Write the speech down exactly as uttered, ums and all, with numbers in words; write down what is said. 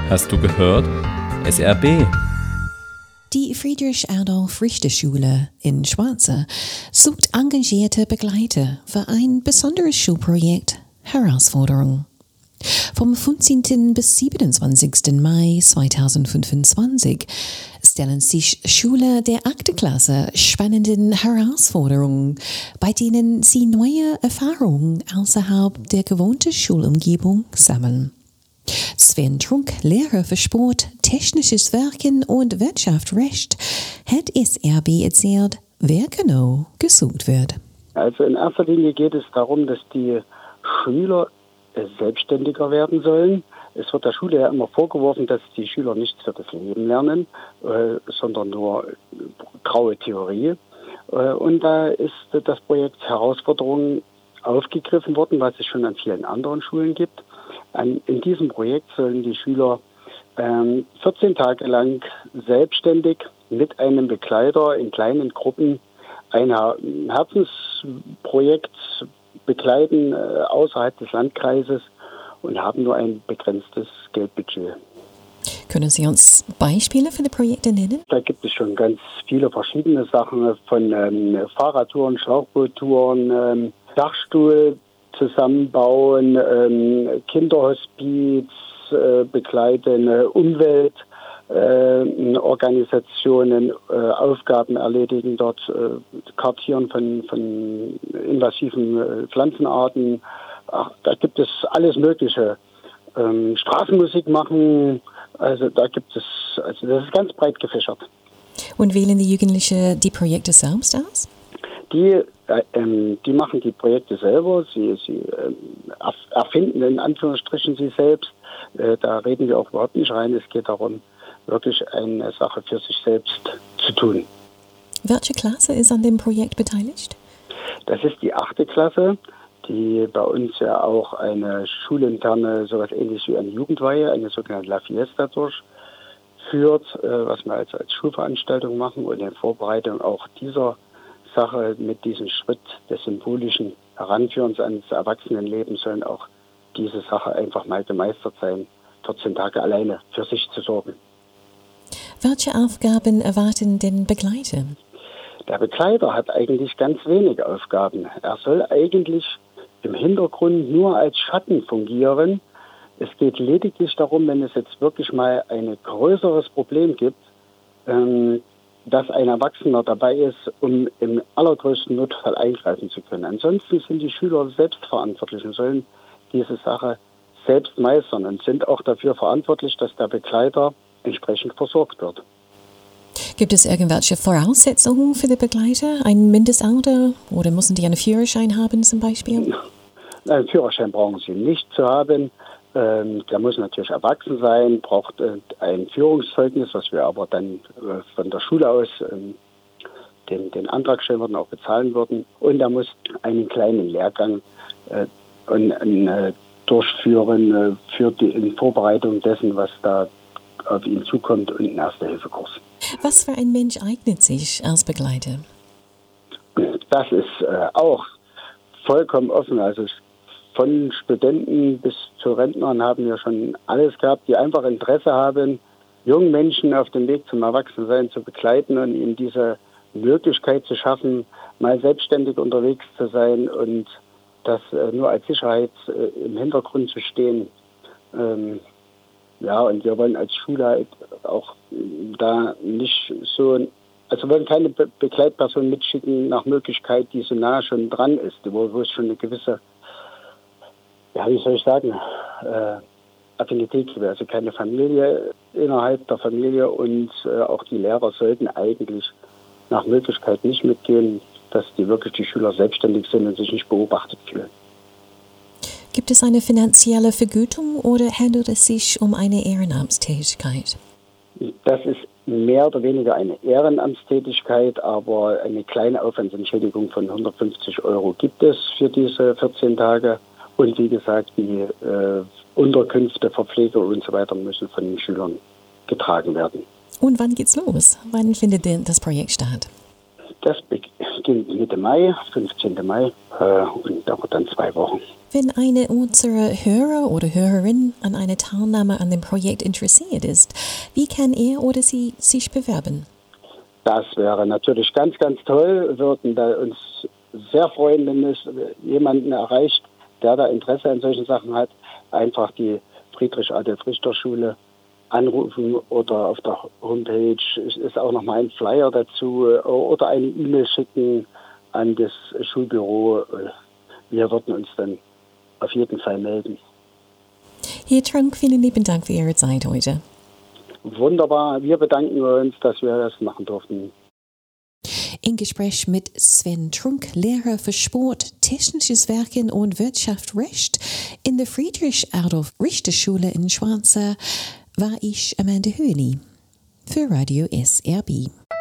Hast du gehört? S R B. Die Friedrich-Adolf-Richter-Schule in Schwarze sucht engagierte Begleiter für ein besonderes Schulprojekt Herausforderung. Vom fünfzehnten bis siebenundzwanzigsten Mai zweitausendfünfundzwanzig stellen sich Schüler der achten Klasse spannenden Herausforderungen, bei denen sie neue Erfahrungen außerhalb der gewohnten Schulumgebung sammeln. Sven Trunk, Lehrer für Sport, technisches Werken und Wirtschaftsrecht, hat S R B erzählt, wer genau gesucht wird. Also in erster Linie geht es darum, dass die Schüler selbstständiger werden sollen. Es wird der Schule ja immer vorgeworfen, dass die Schüler nichts für das Leben lernen, äh, sondern nur graue Theorie. Äh, und da ist das Projekt Herausforderungen aufgegriffen worden, was es schon an vielen anderen Schulen gibt. An, in diesem Projekt sollen die Schüler ähm, vierzehn Tage lang selbstständig mit einem Begleiter in kleinen Gruppen ein Herzensprojekt begleiten äh, außerhalb des Landkreises und haben nur ein begrenztes Geldbudget. Können Sie uns Beispiele für die Projekte nennen? Da gibt es schon ganz viele verschiedene Sachen, von ähm, Fahrradtouren, Schlauchboottouren, ähm, Dachstuhl zusammenbauen, ähm, Kinderhospiz äh, begleiten, äh, Umweltorganisationen, äh, äh, Aufgaben erledigen dort, äh, Kartieren von, von invasiven äh, Pflanzenarten. Ach, da gibt es alles Mögliche. Ähm, Straßenmusik machen, also da gibt es, also das ist ganz breit gefächert. Und wählen die Jugendlichen die Projekte selbst aus? Die, äh, ähm, die machen die Projekte selber, sie, sie äh, erfinden in Anführungsstrichen sie selbst. Äh, da reden wir auch überhaupt nicht rein. Es geht darum, wirklich eine Sache für sich selbst zu tun. Welche Klasse ist an dem Projekt beteiligt? Das ist die achte Klasse, die bei uns ja auch eine schulinterne, sowas ähnliches wie eine Jugendweihe, eine sogenannte La Fiesta durchführt, äh, was wir als, als Schulveranstaltung machen und in Vorbereitung auch dieser Sache mit diesem Schritt des symbolischen Heranführens ans Erwachsenenleben sollen auch diese Sache einfach mal gemeistert sein, vierzehn Tage alleine für sich zu sorgen. Welche Aufgaben erwarten den Begleiter? Der Begleiter hat eigentlich ganz wenig Aufgaben. Er soll eigentlich im Hintergrund nur als Schatten fungieren. Es geht lediglich darum, wenn es jetzt wirklich mal ein größeres Problem gibt, ähm, dass ein Erwachsener dabei ist, um im allergrößten Notfall eingreifen zu können. Ansonsten sind die Schüler selbstverantwortlich und sollen diese Sache selbst meistern und sind auch dafür verantwortlich, dass der Begleiter entsprechend versorgt wird. Gibt es irgendwelche Voraussetzungen für die Begleiter? Ein Mindestalter oder müssen die einen Führerschein haben zum Beispiel? Einen Führerschein brauchen sie nicht zu haben. Ähm, der muss natürlich erwachsen sein, braucht äh, ein Führungszeugnis, was wir aber dann äh, von der Schule aus äh, den, den Antrag stellen würden, auch bezahlen würden. Und er muss einen kleinen Lehrgang äh, und, äh, durchführen äh, für die in Vorbereitung dessen, was da auf ihn zukommt, und einen Erste-Hilfe-Kurs. Was für ein Mensch eignet sich als Begleiter? Das ist äh, auch vollkommen offen. Also von Studenten bis zu Rentnern haben wir schon alles gehabt, die einfach Interesse haben, jungen Menschen auf dem Weg zum Erwachsensein zu begleiten und ihnen diese Möglichkeit zu schaffen, mal selbstständig unterwegs zu sein und das äh, nur als Sicherheit äh, im Hintergrund zu stehen. Ähm, ja, und wir wollen als Schule halt auch da nicht so, also wir wollen keine Be- Begleitperson mitschicken nach Möglichkeit, die so nah schon dran ist, wo, wo es schon eine gewisse, ja, wie soll ich sagen, äh, Affinität gibt. Also keine Familie innerhalb der Familie und äh, auch die Lehrer sollten eigentlich nach Möglichkeit nicht mitgehen, dass die wirklich die Schüler selbstständig sind und sich nicht beobachtet fühlen. Gibt es eine finanzielle Vergütung oder handelt es sich um eine Ehrenamtstätigkeit? Das ist mehr oder weniger eine Ehrenamtstätigkeit, aber eine kleine Aufwandsentschädigung von hundertfünfzig Euro gibt es für diese vierzehn Tage. Und wie gesagt, die äh, Unterkünfte, Verpflegung und so weiter müssen von den Schülern getragen werden. Und wann geht's los? Wann findet denn das Projekt statt? Das beginnt Mitte Mai, fünfzehnten Mai, äh, und dauert dann zwei Wochen. Wenn eine unserer Hörer oder Hörerin an einer Teilnahme an dem Projekt interessiert ist, wie kann er oder sie sich bewerben? Das wäre natürlich ganz, ganz toll. Wir würden da uns sehr freuen, wenn es jemanden erreicht, der da Interesse an solchen Sachen hat. Einfach die Friedrich-Adolf-Richter-Schule anrufen oder auf der Homepage ist auch nochmal ein Flyer dazu oder eine E-Mail schicken an das Schulbüro. Wir würden uns dann auf jeden Fall melden. Herr Trunk, vielen lieben Dank für Ihre Zeit heute. Wunderbar, wir bedanken uns, dass wir das machen durften. In Gespräch mit Sven Trunk, Lehrer für Sport, Technisches Werken und Wirtschaftsrecht in der Friedrich-Adolf-Richter-Schule in Schwanza war ich Amanda Höhli für Radio S R B.